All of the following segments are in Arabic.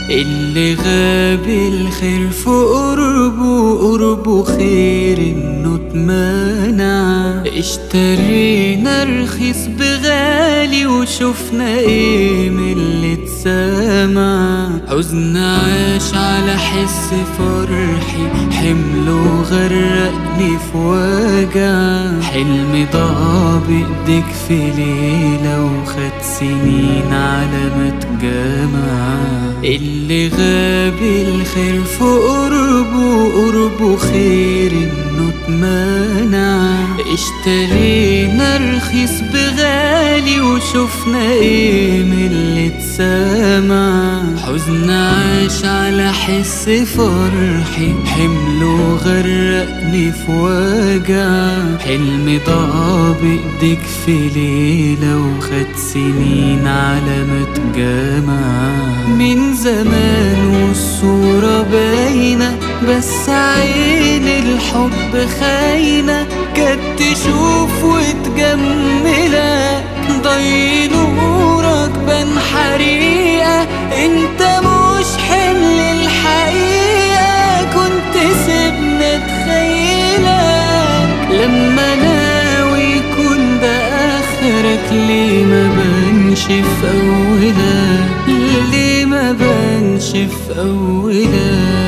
اللي غاب الخير في قربه خير انه اتمنع. اشترينا رخيص بغالي وشوفنا ايه من اللي اتسمع. حزن عاش على حس فرحي، حمله غرقني في وجع. حلمي ضاع بايديك في ليلة وخد سنين على ما اتجمع. اللي غاب الخير في قربه خير انه اتمنع. اشترينا رخيص بغالي وشوفنا ايه من اللي اتسمع. حزن عاش على حس فرحي، حمله غرقني في وجع. حلمي ضاع بايديك في ليلة وخد سنين على ما اتجمع. من زمان والصورة باينة، بس عين الحب خاينة. كانت تشوف وتجملك، ضي نورك بان حريقة. انت مش حمل الحقيقة، كنت سيبنا اتخيلك. لما ناوي يكون ده اخرك، ليه ما بانش في اولك؟ ليه ما بانش في اولك؟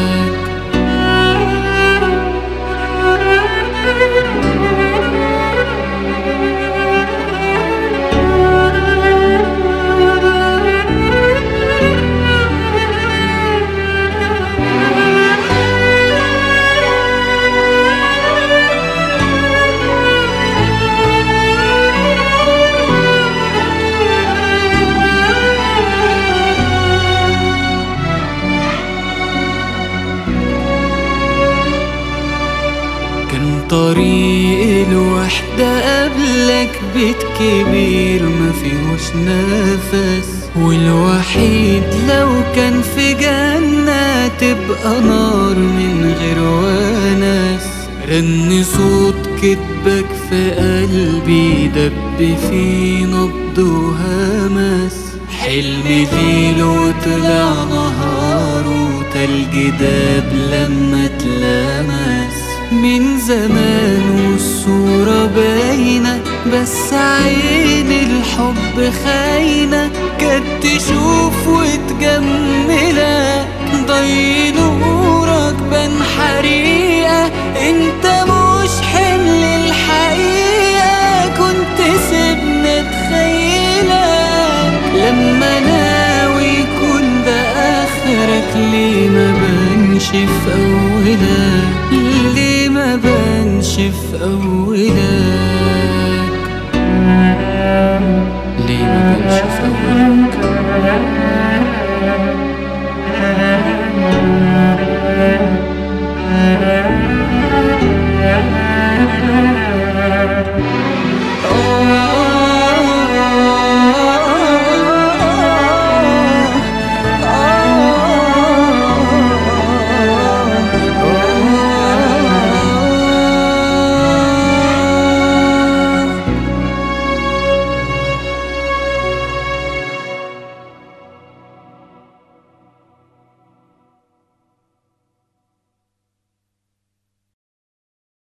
طريق الوحدة قبلك بيت كبير ما فيهوش نفس، والوحيد لو كان في جنة تبقى نار من غير ونس. رن صوت كدبك في قلبي، دب في نبض وهمس. حلمي ليل وطلع نهار، وتلج داب لما اتلمس. من زمان والصورة باينة، بس عين الحب خاينة. كانت تشوف وتجملك، ضي نورك بان حريقة. انت مش حمل الحقيقة، كنت سيبنا اتخيلك. لما ناوي يكون ده اخرك، ليه ما بانش في اولك؟ ليه ما بانش في اولك؟ ليه ما بانش في اولك؟